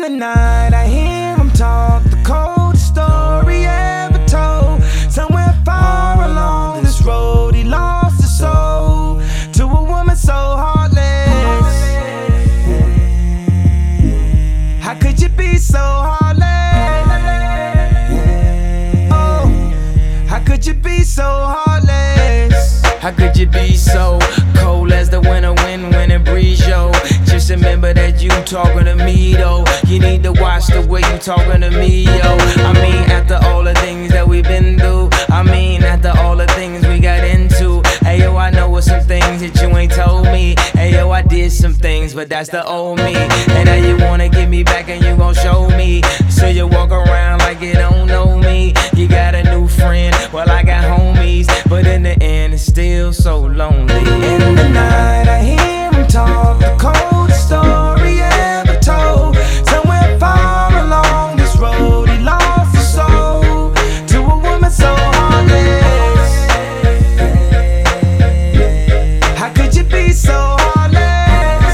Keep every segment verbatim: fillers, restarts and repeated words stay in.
In the night I hear him talk, the coldest story ever told. Somewhere far along this road he lost his soul to a woman so heartless. How could you be so heartless? Oh, how could you be so heartless? How could you be so cold as the winter wind when it breeze, yo? Just remember that you talking to me, though. You need to watch the way you talking to me, yo. I mean, after all the things that we've been through, I mean, after all the things we got into. Hey, yo, I know what some things that you ain't told me. Hey, yo, I did some things, but that's the old me. And now you wanna get me back and you gon' show me. So you walk around like you don't know me. You got a new friend, well, I got homies. But in the end, it's still so lonely. In the night I hear him talk, the coldest story ever told. Somewhere far along this road he lost his soul to a woman so heartless. How could you be so heartless?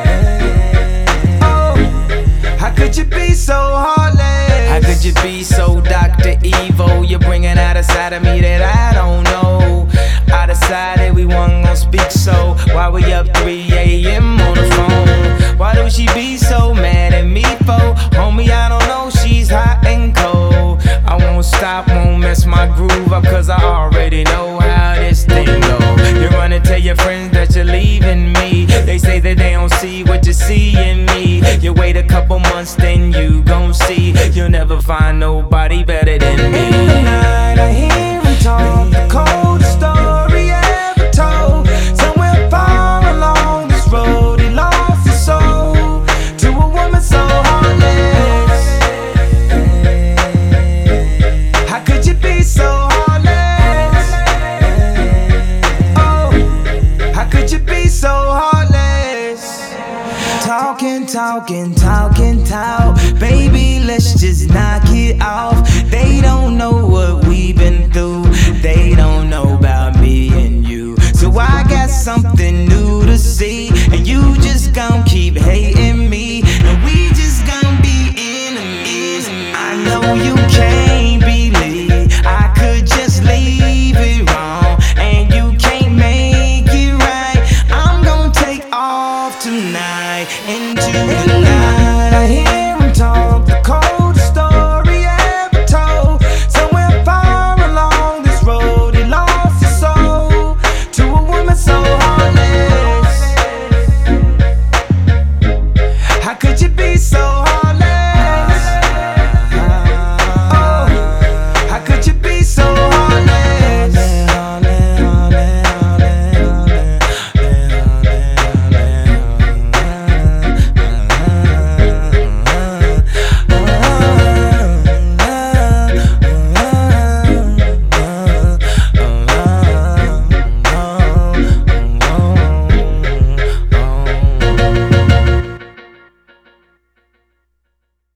Oh, how could you be so heartless? How could you be so Doctor Evil? You're bringing out a side of me that I don't know. I decided we wasn't gon' speak, so why we up three A M on the phone? Why do she be so mad at me for? Homie, I don't know, she's hot and cold. I won't stop, won't mess my groove up, cause I already know how this thing go. You run and tell your friends that you're leaving me. They say that they don't see what you see in me. You wait a couple months, then you gon' see. You'll never find nobody better than me. In the night I hear him talk, the coldest story ever told. Somewhere far along this road he lost his soul to a woman so heartless. How could you be so heartless? Oh, how could you be so heartless? Talking, talking, talking, talk. Baby, let's just knock it off. They don't know what we've been through. They don't know about me and you. So I got something new to see. And you just gon' keep hating me. And we just gon' be enemies. I know you can't believe I could just leave it wrong. And you can't make it right. I'm gon' take off tonight into the night. I hear him talk, the coldest story ever told. Somewhere far along this road he lost his soul to a woman so heartless. How could you be so